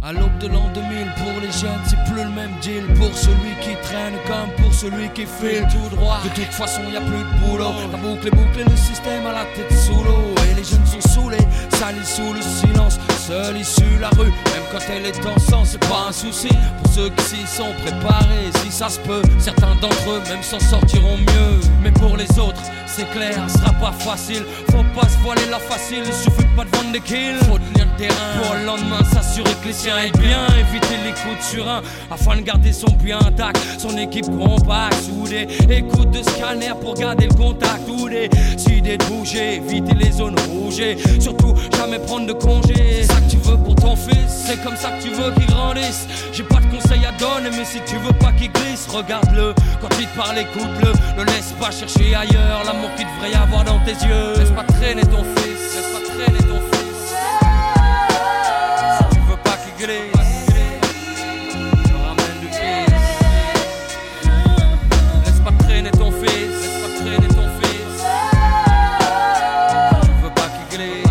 À l'aube de l'an 2000, pour les jeunes, c'est plus le même deal. Pour celui qui traîne comme pour celui qui file tout droit. De toute façon, y a plus de boulot. La boucle est bouclée, le système à la tête sous l'eau. Et les jeunes sont saoulés, salis sous le silence. Seule issue la rue, même quand elle est en sang, c'est pas un souci. Pour ceux qui s'y sont préparés, si ça se peut, certains d'entre eux même s'en sortiront mieux. Mais pour les autres, c'est clair, ce sera pas facile. Faut pas se voiler la facile, il suffit pas de vendre des kills. Faut tenir le terrain pour le lendemain s'assurer que les siens aient bien. Éviter les coups de surin afin de garder son bien intact. Son équipe compacte, soudée. Écoute de scanner pour garder le contact. Ou décider de bouger, éviter les zones rouges. Surtout jamais prendre de congé. C'est ça que tu veux pour ton fils, c'est comme ça que tu veux qu'il grandisse. J'ai pas de conseils à donner, mais si tu veux pas qu'il glisse, regarde-le. Quand il te parle, écoute-le. Ne laisse pas chercher ailleurs l'amour qu'il devrait y avoir dans tes yeux. Laisse pas traîner ton fils, laisse pas traîner ton fils. Si tu veux pas qu'il glisse, ramène du fils. Laisse pas traîner ton fils, laisse pas traîner ton fils. Si tu veux pas qu'il glisse.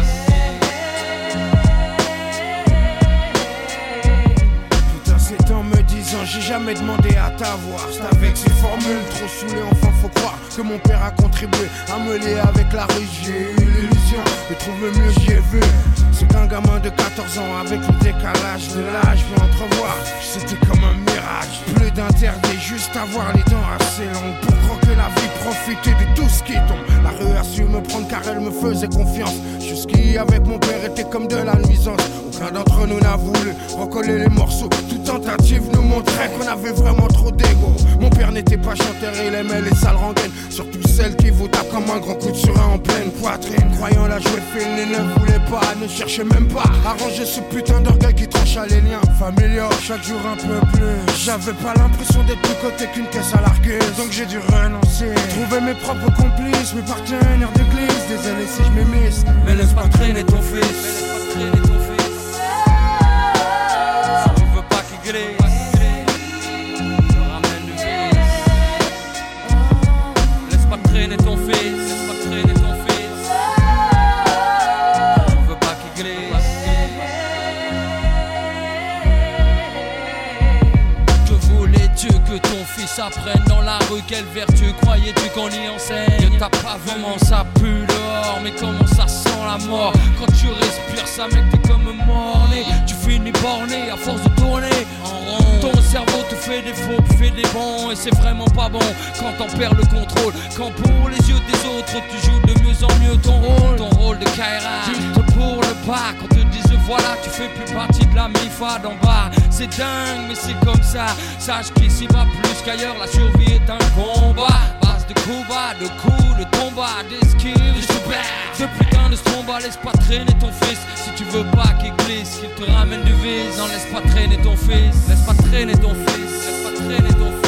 En me disant j'ai jamais demandé à t'avoir. C'est avec ces formules trop saoulées, enfin faut croire que mon père a contribué à me lier avec la rue. J'ai eu l'illusion de trouver mieux, j'y ai vu. C'est qu'un gamin de 14 ans avec le décalage de l'âge peut entrevoir. C'était comme un mirage, plus d'interdit, juste avoir les dents assez longues pour croquer la vie, profiter de tout ce qui tombe. La rue a su me prendre car elle me faisait confiance. Jusqu'y avec mon père était comme de la nuisance. Aucun d'entre nous n'a voulu recoller les morceaux. Toute tentative nous montrait qu'on avait vraiment trop d'ego. Mon père n'était pas chanteur, il aimait les sales rengaines. Surtout celles qui vous tapent comme un grand coup de surin en pleine poitrine. Croyant la jouer fine, il ne voulait pas, ne cherchait même pas à ranger ce putain d'orgueil qui trancha les liens familiaux. Chaque jour un peu plus, j'avais pas l'impression d'être plus côté qu'une caisse à larguer. Donc j'ai dû renoncer, trouver mes propres complices, mes partenaires d'église. Désolé si je m'émisse, mais laisse pas traîner ton fils, laisse pas traîner ton fils. Si tu veux pas qu'il glisse, ramène du fils. Laisse pas traîner ton fils, laisse pas traîner ton fils. Si tu veux pas qu'il glisse. Que voulais-tu que ton fils apprenne dans la rue? Quelle vertu croyais-tu qu'on y enseigne? T'as pas vraiment, ça pue dehors, mais comment ça sent la mort? Quand tu respires ça, mec, t'es comme mort-né. Tu finis borné à force de tourner en rond. Ton cerveau te fait des faux, fait des bons. Et c'est vraiment pas bon quand t'en perds le contrôle. Quand pour les yeux des autres tu joues de mieux en mieux ton rôle de Kaira. Juste pour le bas, quand te disent voilà, tu fais plus partie de la MIFA d'en bas. C'est dingue mais c'est comme ça. Sache qu'ici va plus qu'ailleurs, la survie est un combat. Base de coups bas, de coups, de combat, des skills, de putain de stromba. Laisse pas traîner ton fils si tu veux pas qu'il glisse, qu'il te ramène du vice. Non, laisse pas traîner ton fils, laisse pas traîner ton fils, laisse pas traîner ton fils.